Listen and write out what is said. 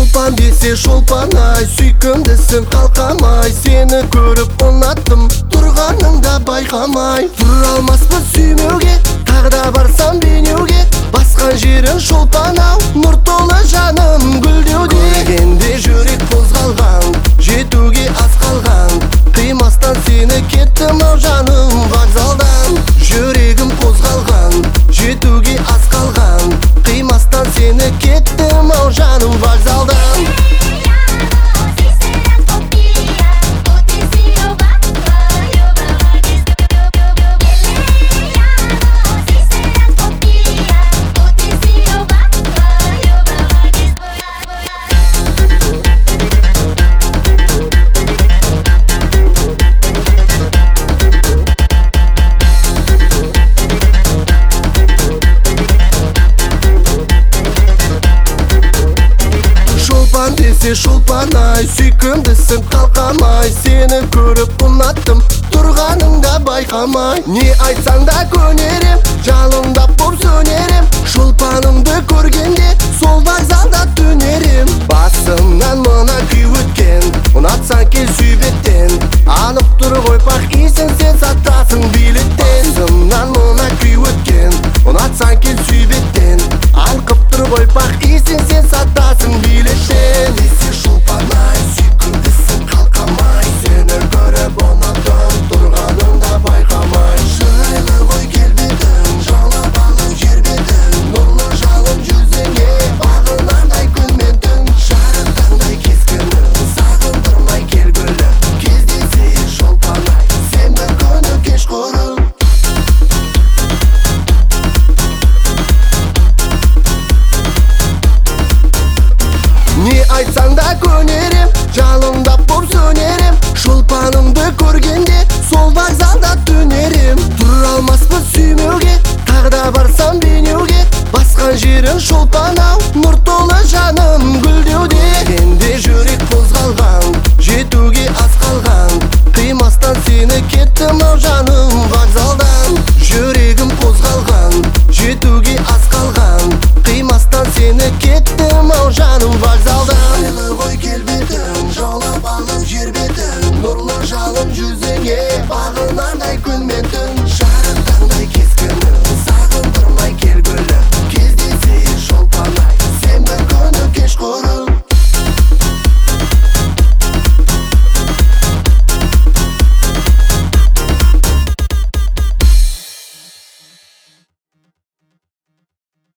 Шолпан десе шолпан-ай, сүйкімдісің қалқамай. Сені көріп ұнаттым, тұрғаныңда байқамай. Тұра алмаспын сүймеуге, тағда барсам бейнеуге. Басқан жерің шолпан-ау, нұр толы жаным гүлдеуде. Көргенде жүрек қозғалған, жетуге аз қалған. Қимастан сені кеттім-ау жаным вокзалдан. Жүрегім қозғалған, жетуге аз қалған. Қимастан сені кеттім-ау жаным вокзалдан. Шолпан десе шолпан-ай, сүйкімдісің қалқамай. Сені көріп ұнаттым, тұрғаныңда байқамай. Не айтсаң да көнерем, жалындап боп сөнерем. Шолпанымды көргенде сол вокзалда түнерем. Басымнан мына күй өткен, ұнатсаң кел сүйбеттен. Анып тұр ғой пақ исің, сен сатасың билеттен. Басымнан мына күй өткен, ұнатсаң кел сүйбеттен. Анқып тұр ғой пақ исің, сен сатасың билеттен. Десе шолпан-ай, сүйкімдісің қалқамай. Сені көріп ұнаттым, тұрғаныңда байқамай. Жайлы ғой келбедің, жалап алып жер бетін. Нұрлы жалын жүзіңе бағынардай күнмендің. Жарықтандай кескінің, сағындырмай кел гүлім. Кездесе шолпан-ай, сен бір күні кешқұрым. Не айтсаң да көнерем, жалындап боп сөнерем. Шолпанымды көргенде сол вокзалда түнерем. Тұра алмаспын сүймеуге, тағда барсам бейнеуге. Басқан жерің шолпан-ау, нұр толы жаным